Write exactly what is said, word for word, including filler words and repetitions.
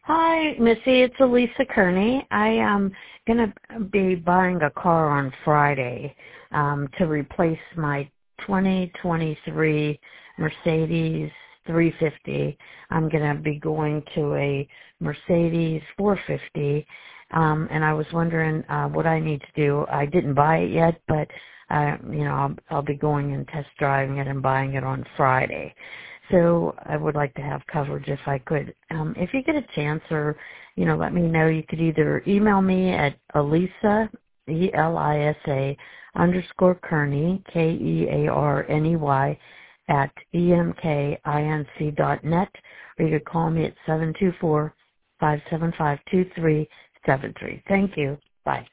Hi, Missy. It's Elisa Kearney. I am going to be buying a car on Friday um, to replace my twenty twenty-three Mercedes three fifty. I'm going to be going to a Mercedes four fifty, um, and I was wondering uh, what I need to do. I didn't buy it yet, but uh, you know, I'll, I'll be going and test driving it and buying it on Friday. So I would like to have coverage if I could. Um, if you get a chance or, you know, let me know, you could either email me at Elisa, E L I S A, underscore Kearney, K E A R N E Y, at E M K I N C dot net, or you could call me at seven two four, five seven five, two three seven three. Thank you. Bye.